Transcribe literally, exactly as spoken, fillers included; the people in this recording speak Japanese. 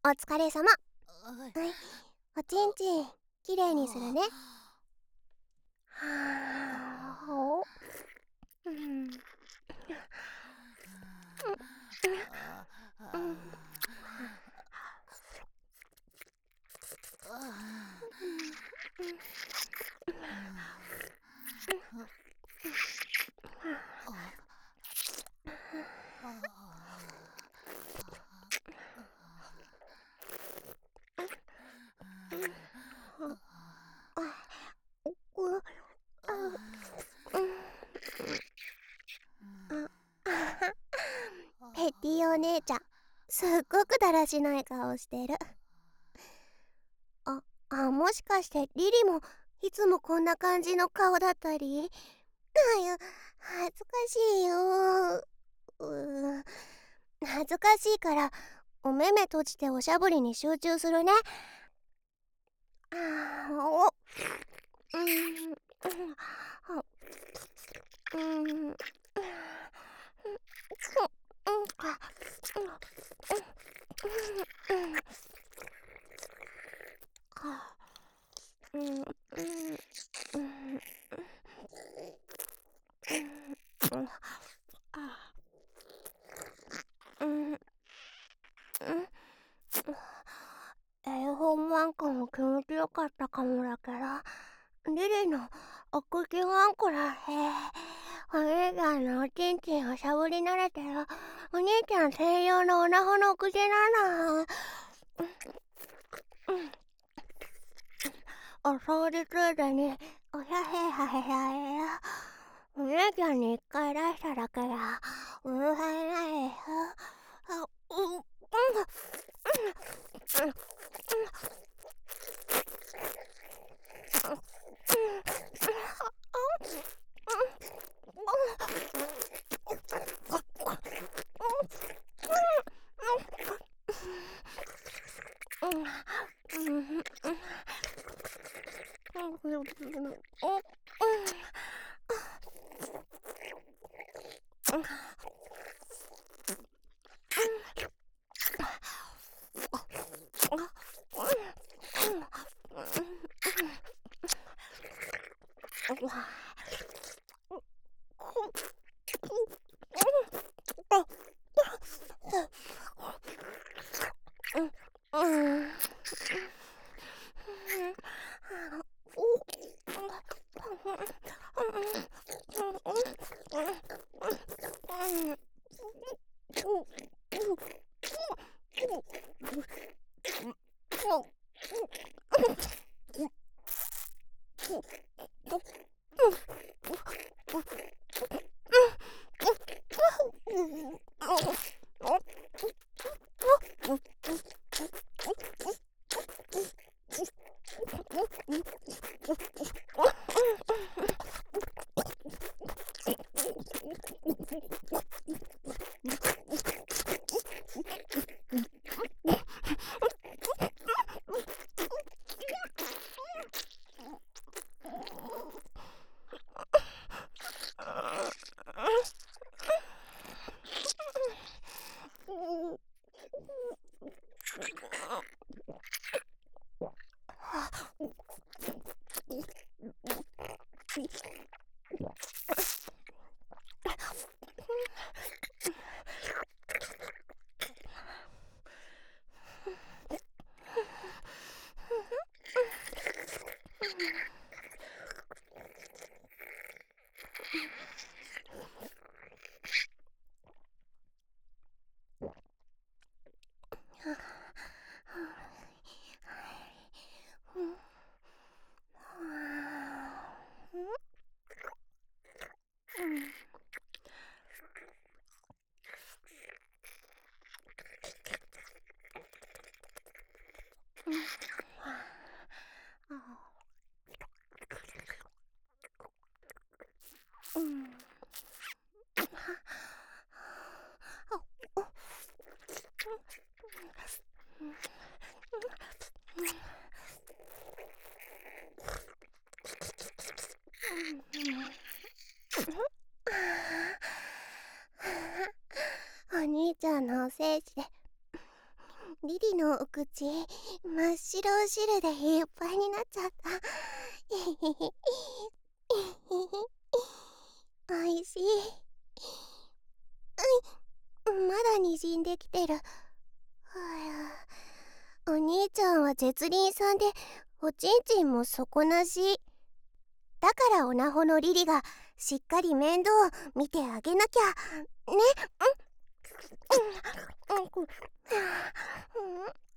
疲れ様。はい、おちんちんきれいにするね。はあ、おうんうんうんペッティお姉ちゃん、すっごくだらしない顔してる。あ、あ、もしかしてリリもいつもこんな感じの顔だったり？あゆ、恥ずかしいよ。うー恥ずかしいからお目目閉じておしゃぶりに集中するね。あーおうんうんうんうんうんうん絵本なんかも気持ちよかったかもだけど、リリのお口ワンコらへお兄ちゃんのおちんちんをしゃぶり慣れてるお兄ちゃん専用のオナホの口なの。お掃除ついでにおしゃへはへはへよ。お姉ちゃんに一回出しただけだ。うるさいないよ。あ、うん、うん、うん、うん、お兄ちゃんのおせいじでリリのお口真っ白汁でいっぱいになっちゃった。おいしい。うん、まだにじんできてる。はあ、お兄ちゃんは絶倫さんでおちんちんも底なしだから、おなほのリリがしっかり面倒を見てあげなきゃね。うんうんうん